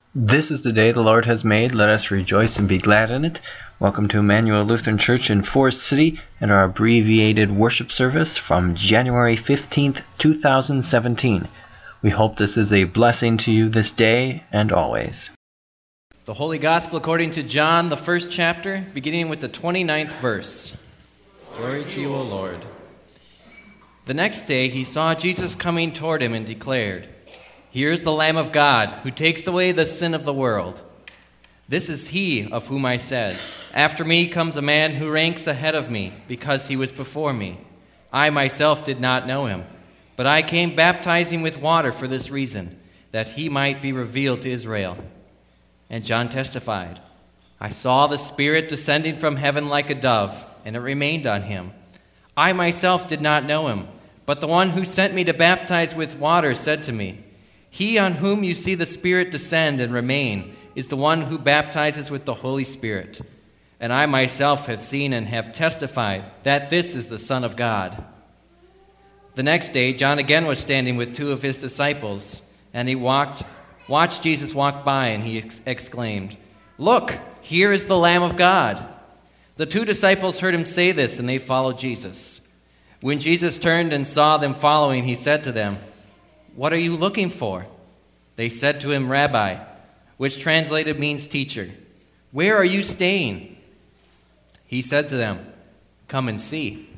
This is the day the Lord has made. Let us rejoice and be glad in it. Welcome to Emmanuel Lutheran Church in Forest City and our abbreviated worship service from January 15th, 2017. We hope this is a blessing to you this day and always. The Holy Gospel according to John, the first chapter, beginning with the 29th verse. Glory to you, O Lord. The next day he saw Jesus coming toward him and declared, "Here is the Lamb of God, who takes away the sin of the world. This is he of whom I said, 'After me comes a man who ranks ahead of me, because he was before me.' I myself did not know him, but I came baptizing with water for this reason, that he might be revealed to Israel." And John testified, "I saw the Spirit descending from heaven like a dove, and it remained on him. I myself did not know him, but the one who sent me to baptize with water said to me, 'He on whom you see the Spirit descend and remain is the one who baptizes with the Holy Spirit. And I myself have seen and have testified that this is the Son of God.'" The next day, John again was standing with two of his disciples, and he watched Jesus walk by, and he exclaimed, "Look, here is the Lamb of God." The two disciples heard him say this, and they followed Jesus. When Jesus turned and saw them following, he said to them, "What are you looking for?" They said to him, "Rabbi," which translated means teacher, "where are you staying?" He said to them, "Come and see."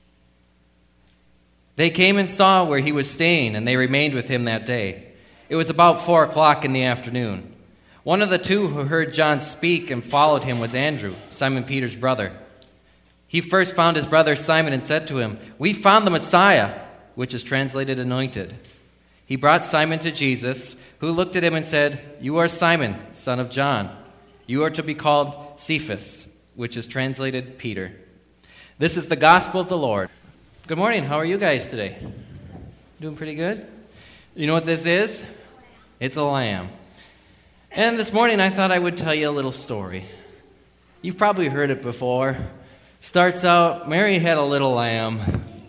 They came and saw where he was staying, and they remained with him that day. It was about 4:00 in the afternoon. One of the two who heard John speak and followed him was Andrew, Simon Peter's brother. He first found his brother Simon and said to him, "We found the Messiah," which is translated anointed. He brought Simon to Jesus, who looked at him and said, "You are Simon, son of John. You are to be called Cephas," which is translated Peter. This is the gospel of the Lord. Good morning. How are you guys today? Doing pretty good? You know what this is? It's a lamb. And this morning I thought I would tell you a little story. You've probably heard it before. Starts out, Mary had a little lamb.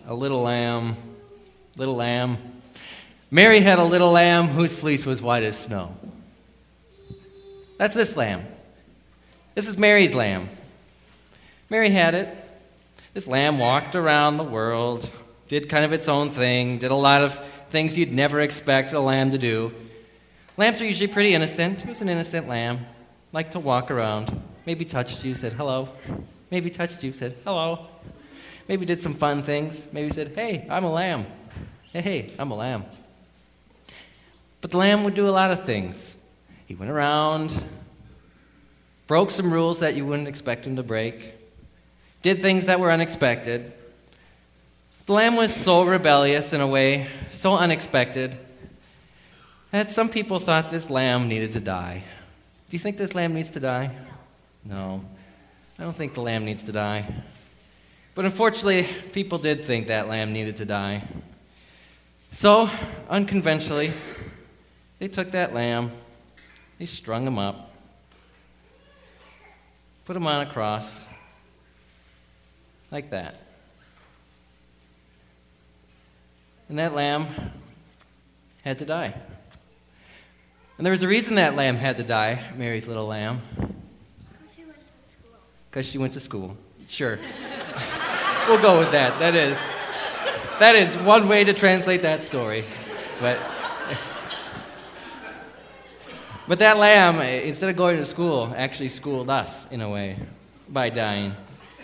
Mary had a little lamb whose fleece was white as snow. That's this lamb. This is Mary's lamb. Mary had it. This lamb walked around the world, did kind of its own thing, did a lot of things you'd never expect a lamb to do. Lambs are usually pretty innocent. It was an innocent lamb. Liked to walk around. Maybe touched you, said hello. Maybe touched you, said hello. Maybe did some fun things. Maybe said, "Hey, I'm a lamb. Hey, I'm a lamb." But the lamb would do a lot of things. He went around, broke some rules that you wouldn't expect him to break, did things that were unexpected. The lamb was so rebellious in a way, so unexpected, that some people thought this lamb needed to die. Do you think this lamb needs to die? No, I don't think the lamb needs to die. But unfortunately, people did think that lamb needed to die. So, unconventionally, they took that lamb, they strung him up, put him on a cross, like that. And that lamb had to die. And there was a reason that lamb had to die, Mary's little lamb. Because she went to school. Sure. We'll go with that. That is one way to translate that story. But that lamb, instead of going to school, actually schooled us, in a way, by dying.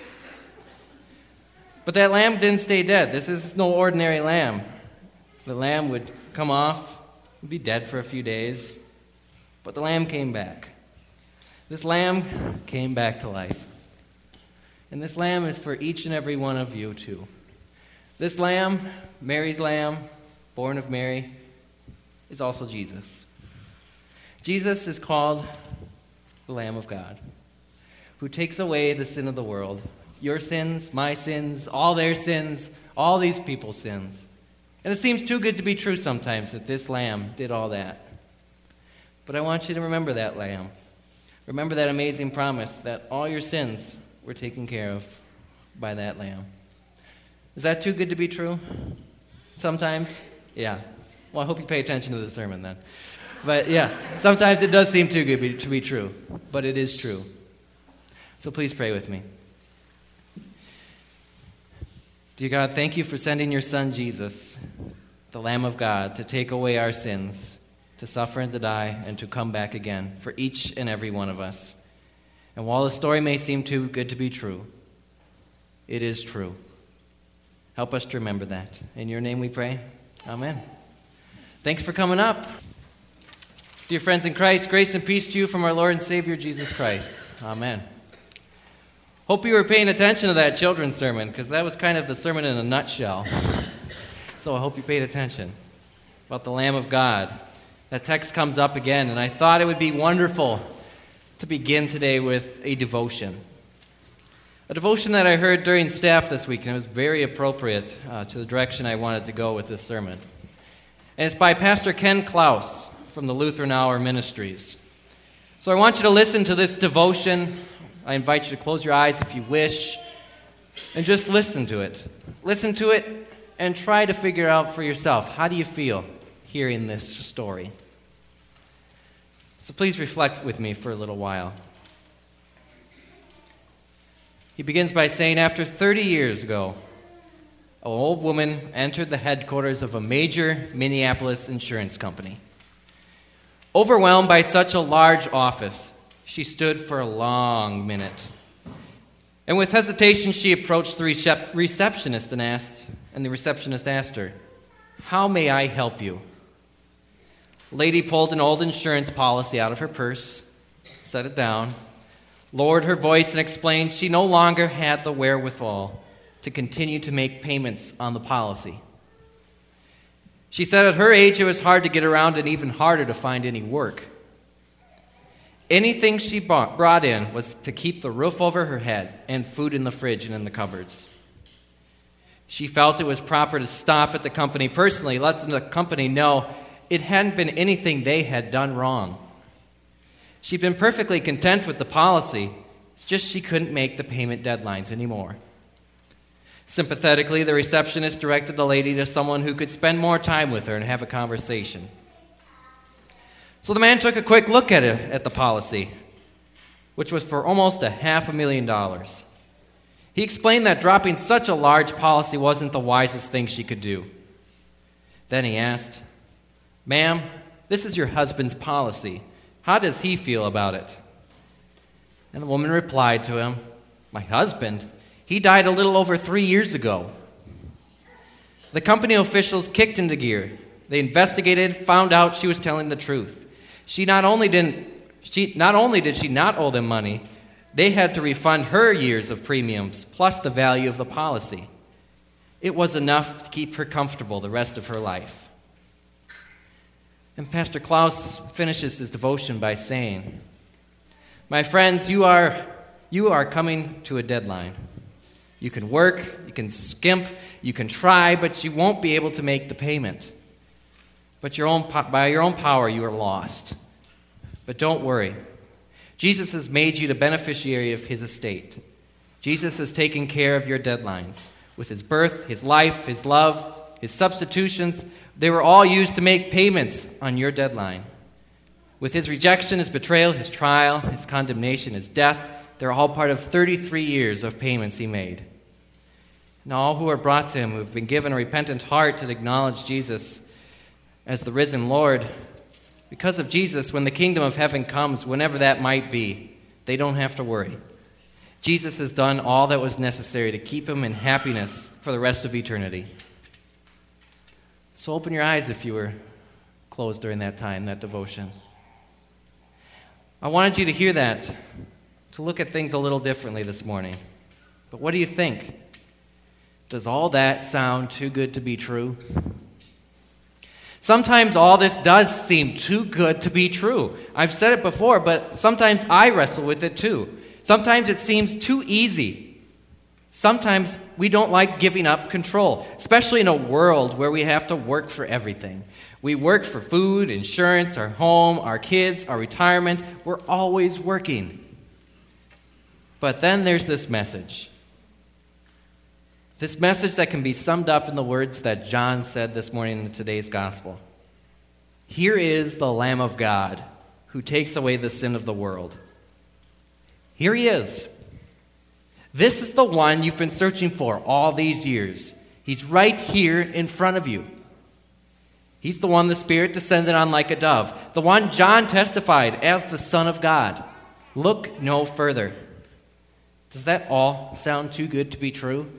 But that lamb didn't stay dead. This is no ordinary lamb. The lamb would come off, would be dead for a few days, but the lamb came back. This lamb came back to life. And this lamb is for each and every one of you, too. This lamb, Mary's lamb, born of Mary, is also Jesus. Jesus is called the Lamb of God, who takes away the sin of the world. Your sins, my sins, all their sins, all these people's sins. And it seems too good to be true sometimes that this lamb did all that. But I want you to remember that lamb. Remember that amazing promise that all your sins were taken care of by that lamb. Is that too good to be true? Sometimes? Yeah. Well, I hope you pay attention to the sermon then. But yes, sometimes it does seem too good to be true, but it is true. So please pray with me. Dear God, thank you for sending your Son, Jesus, the Lamb of God, to take away our sins, to suffer and to die, and to come back again for each and every one of us. And while the story may seem too good to be true, it is true. Help us to remember that. In your name we pray. Amen. Thanks for coming up. Dear friends in Christ, grace and peace to you from our Lord and Savior, Jesus Christ. Amen. Hope you were paying attention to that children's sermon, because that was kind of the sermon in a nutshell. So I hope you paid attention about the Lamb of God. That text comes up again, and I thought it would be wonderful to begin today with a devotion. A devotion that I heard during staff this week, and it was very appropriate to the direction I wanted to go with this sermon. And it's by Pastor Ken Klaus from the Lutheran Hour Ministries. So I want you to listen to this devotion. I invite you to close your eyes if you wish, and just listen to it. Listen to it and try to figure out for yourself, how do you feel hearing this story? So please reflect with me for a little while. He begins by saying, after 30 years ago, an old woman entered the headquarters of a major Minneapolis insurance company. Overwhelmed by such a large office, she stood for a long minute. And with hesitation, she approached the receptionist and the receptionist asked her, "How may I help you?" The lady pulled an old insurance policy out of her purse, set it down, lowered her voice, and explained she no longer had the wherewithal to continue to make payments on the policy. She said at her age it was hard to get around and even harder to find any work. Anything she brought in was to keep the roof over her head and food in the fridge and in the cupboards. She felt it was proper to stop at the company personally, let the company know it hadn't been anything they had done wrong. She'd been perfectly content with the policy, it's just she couldn't make the payment deadlines anymore. Sympathetically, the receptionist directed the lady to someone who could spend more time with her and have a conversation. So the man took a quick look at the policy, which was for almost $500,000. He explained that dropping such a large policy wasn't the wisest thing she could do. Then he asked, "Ma'am, this is your husband's policy. How does he feel about it?" And the woman replied to him, "My husband? He died a little over 3 years ago." The company officials kicked into gear. They investigated, found out she was telling the truth. Not only did she not owe them money, they had to refund her years of premiums plus the value of the policy. It was enough to keep her comfortable the rest of her life. And Pastor Klaus finishes his devotion by saying, "My friends, you are coming to a deadline. You can work, you can skimp, you can try, but you won't be able to make the payment. But by your own power, you are lost. But don't worry. Jesus has made you the beneficiary of his estate. Jesus has taken care of your deadlines. With his birth, his life, his love, his substitutions, they were all used to make payments on your deadline. With his rejection, his betrayal, his trial, his condemnation, his death, they're all part of 33 years of payments he made. And all who are brought to him, who have been given a repentant heart to acknowledge Jesus as the risen Lord, because of Jesus, when the kingdom of heaven comes, whenever that might be, they don't have to worry. Jesus has done all that was necessary to keep him in happiness for the rest of eternity." So open your eyes if you were closed during that time, that devotion. I wanted you to hear that, to look at things a little differently this morning. But what do you think? Does all that sound too good to be true? Sometimes all this does seem too good to be true. I've said it before, but sometimes I wrestle with it too. Sometimes it seems too easy. Sometimes we don't like giving up control, especially in a world where we have to work for everything. We work for food, insurance, our home, our kids, our retirement. We're always working. But then there's this message. This message that can be summed up in the words that John said this morning in today's gospel. Here is the Lamb of God who takes away the sin of the world. Here he is. This is the one you've been searching for all these years. He's right here in front of you. He's the one the Spirit descended on like a dove, the one John testified as the Son of God. Look no further. Does that all sound too good to be true?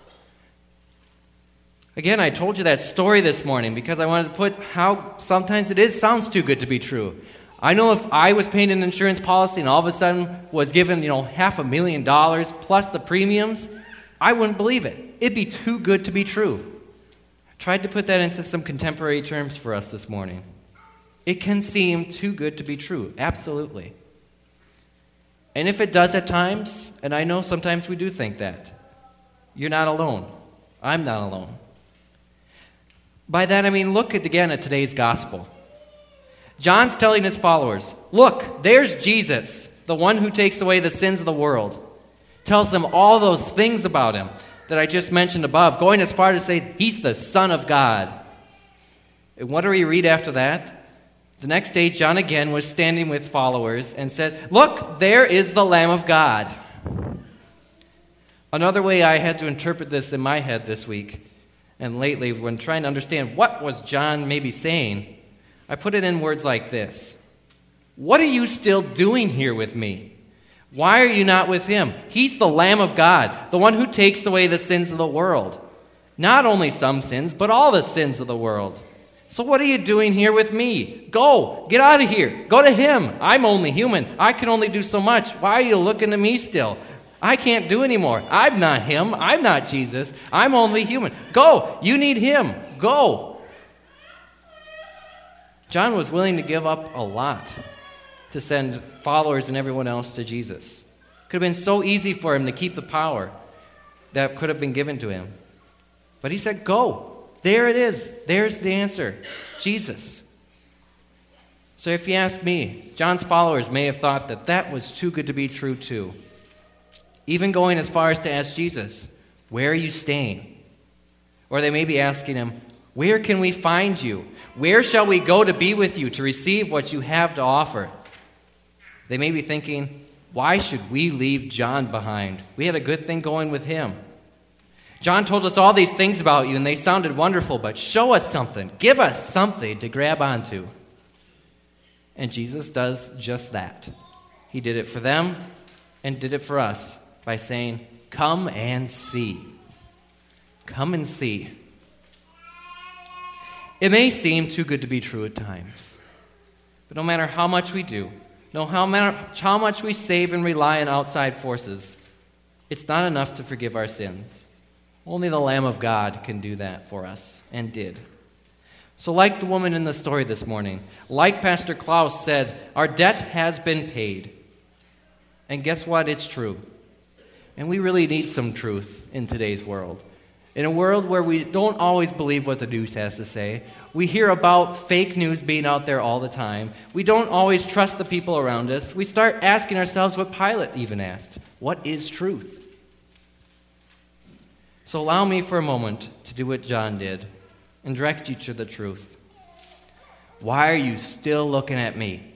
Again, I told you that story this morning because I wanted to put how sometimes sounds too good to be true. I know if I was paying an insurance policy and all of a sudden was given, $500,000 plus the premiums, I wouldn't believe it. It'd be too good to be true. Tried to put that into some contemporary terms for us this morning. It can seem too good to be true, absolutely. And if it does at times, and I know sometimes we do think that, you're not alone. I'm not alone. By that I mean look again at today's gospel. John's telling his followers, look, there's Jesus, the one who takes away the sins of the world. Tells them all those things about him that I just mentioned above, going as far to say he's the Son of God. And what do we read after that? The next day, John again was standing with followers and said, look, there is the Lamb of God. Another way I had to interpret this in my head this week and lately when trying to understand what was John maybe saying, I put it in words like this. What are you still doing here with me? Why are you not with him? He's the Lamb of God, the one who takes away the sins of the world. Not only some sins, but all the sins of the world. So what are you doing here with me? Go, get out of here. Go to him. I'm only human. I can only do so much. Why are you looking to me still? I can't do anymore. I'm not him. I'm not Jesus. I'm only human. Go. You need him. Go. John was willing to give up a lot to send followers and everyone else to Jesus. It could have been so easy for him to keep the power that could have been given to him. But he said, go. There it is. There's the answer. Jesus. So if you ask me, John's followers may have thought that that was too good to be true too. Even going as far as to ask Jesus, where are you staying? Or they may be asking him, where can we find you? Where shall we go to be with you, to receive what you have to offer? They may be thinking, why should we leave John behind? We had a good thing going with him. John told us all these things about you, and they sounded wonderful, but show us something. Give us something to grab onto. And Jesus does just that. He did it for them and did it for us by saying, come and see. Come and see. It may seem too good to be true at times, but no matter how much we do, no matter how much we save and rely on outside forces, it's not enough to forgive our sins. Only the Lamb of God can do that for us, and did. So like the woman in the story this morning, like Pastor Klaus said, our debt has been paid. And guess what? It's true. And we really need some truth in today's world. In a world where we don't always believe what the news has to say, we hear about fake news being out there all the time. We don't always trust the people around us. We start asking ourselves what Pilate even asked. What is truth? So allow me for a moment to do what John did and direct you to the truth. Why are you still looking at me?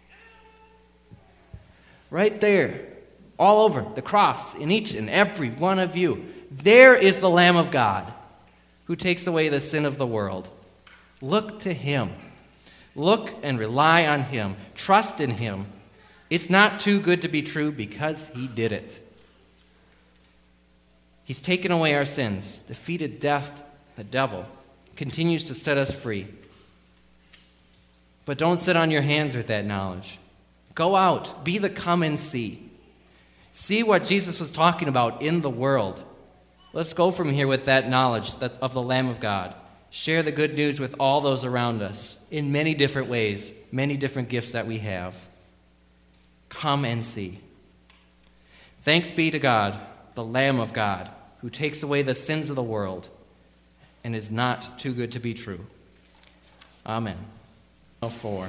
Right there, all over the cross, in each and every one of you, there is the Lamb of God who takes away the sin of the world. Look to him. Look and rely on him. Trust in him. It's not too good to be true because he did it. He's taken away our sins, defeated death, the devil, continues to set us free. But don't sit on your hands with that knowledge. Go out, be the come and see. See what Jesus was talking about in the world. Let's go from here with that knowledge of the Lamb of God. Share the good news with all those around us in many different ways, many different gifts that we have. Come and see. Thanks be to God, the Lamb of God, who takes away the sins of the world and is not too good to be true. Amen. 4.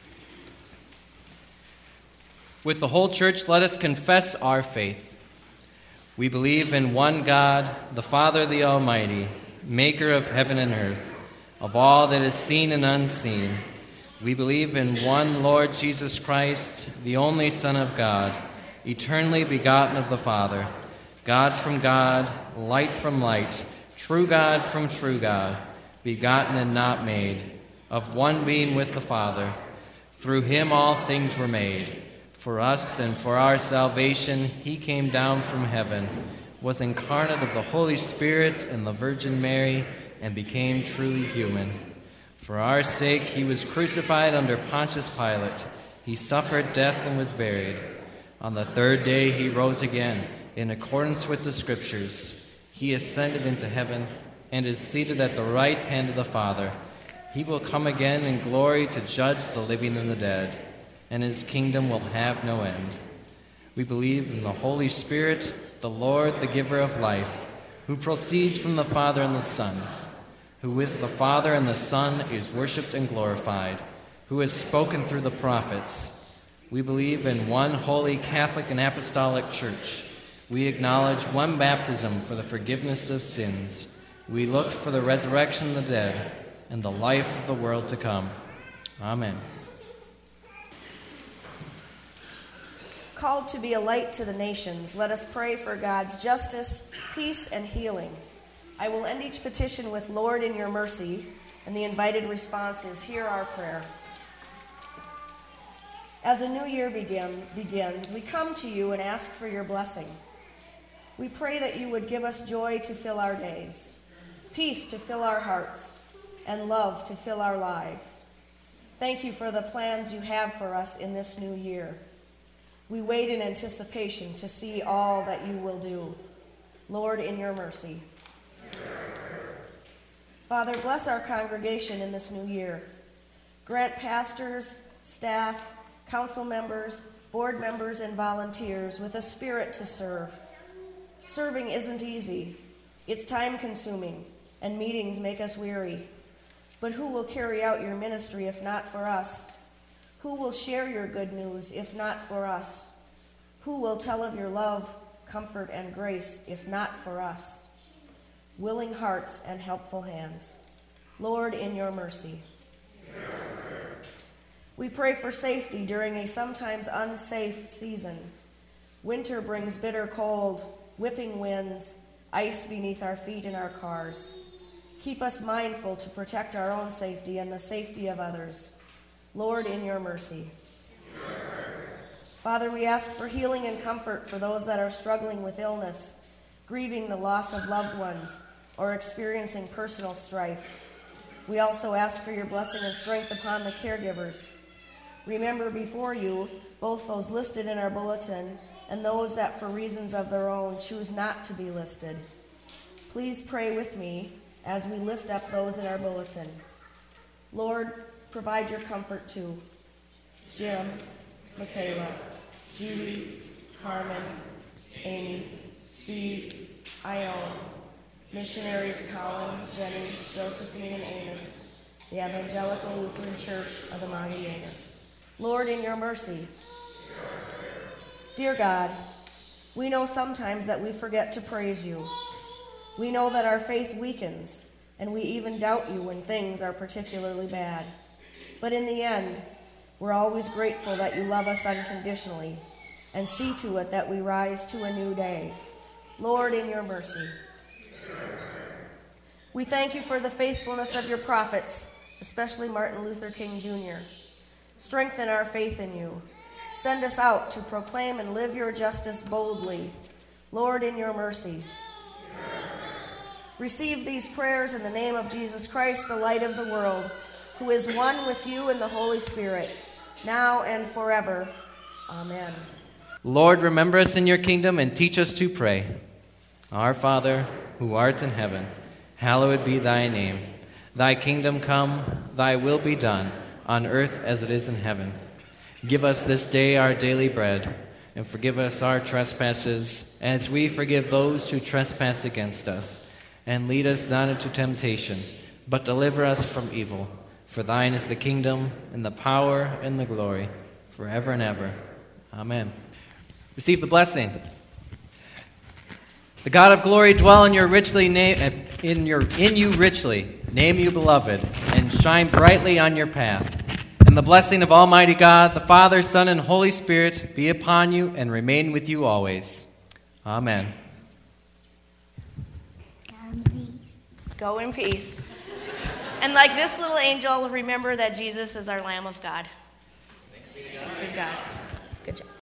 With the whole church, let us confess our faith. We believe in one God, the Father, the Almighty, maker of heaven and earth, of all that is seen and unseen. We believe in one Lord Jesus Christ, the only Son of God, eternally begotten of the Father, God from God, light from light, true God from true God, begotten and not made, of one being with the Father. Through him all things were made. For us and for our salvation he came down from heaven, was incarnate of the Holy Spirit and the Virgin Mary, and became truly human. For our sake he was crucified under Pontius Pilate. He suffered death and was buried. On the third day he rose again, in accordance with the Scriptures. He ascended into heaven and is seated at the right hand of the Father. He will come again in glory to judge the living and the dead, and his kingdom will have no end. We believe in the Holy Spirit, the Lord, the giver of life, who proceeds from the Father and the Son, who with the Father and the Son is worshipped and glorified, who has spoken through the prophets. We believe in one holy Catholic and Apostolic Church. We acknowledge one baptism for the forgiveness of sins. We look for the resurrection of the dead and the life of the world to come. Amen. Called to be a light to the nations, let us pray for God's justice, peace, and healing. I will end each petition with, Lord, in your mercy, and the invited response is, hear our prayer. As a new year begins, we come to you and ask for your blessing. We pray that you would give us joy to fill our days, peace to fill our hearts, and love to fill our lives. Thank you for the plans you have for us in this new year. We wait in anticipation to see all that you will do. Lord, in your mercy. Father, bless our congregation in this new year. Grant pastors, staff, council members, board members, and volunteers with a spirit to serve. Serving isn't easy. It's time-consuming, and meetings make us weary. But who will carry out your ministry if not for us? Who will share your good news if not for us? Who will tell of your love, comfort, and grace if not for us? Willing hearts and helpful hands. Lord, in your mercy. We pray for safety during a sometimes unsafe season. Winter brings bitter cold, whipping winds, ice beneath our feet in our cars. Keep us mindful to protect our own safety and the safety of others. Lord, in your mercy. Father, we ask for healing and comfort for those that are struggling with illness, grieving the loss of loved ones, or experiencing personal strife. We also ask for your blessing and strength upon the caregivers. Remember before you both those listed in our bulletin and those that for reasons of their own choose not to be listed. Please pray with me as we lift up those in our bulletin. Lord, provide your comfort to Jim, Michaela, Judy, Carmen, Amy, Steve, Ione, missionaries Colin, Jenny, Josephine, and Amos, the Evangelical Lutheran Church of the Magallanes. Lord, in your mercy. Dear God, we know sometimes that we forget to praise you. We know that our faith weakens, and we even doubt you when things are particularly bad. But in the end, we're always grateful that you love us unconditionally and see to it that we rise to a new day. Lord, in your mercy. We thank you for the faithfulness of your prophets, especially Martin Luther King Jr. Strengthen our faith in you. Send us out to proclaim and live your justice boldly. Lord, in your mercy. Receive these prayers in the name of Jesus Christ, the light of the world, who is one with you in the Holy Spirit, now and forever. Amen. Lord, remember us in your kingdom and teach us to pray. Our Father, who art in heaven, hallowed be thy name. Thy kingdom come, thy will be done, on earth as it is in heaven. Give us this day our daily bread, and forgive us our trespasses, as we forgive those who trespass against us. And lead us not into temptation, but deliver us from evil. For thine is the kingdom, and the power, and the glory, forever and ever. Amen. Receive the blessing. The God of glory dwell in you richly, name you beloved, and shine brightly on your path. And the blessing of Almighty God, the Father, Son, and Holy Spirit be upon you and remain with you always. Amen. Go in peace. And like this little angel, remember that Jesus is our Lamb of God. Thanks be to God. Good job.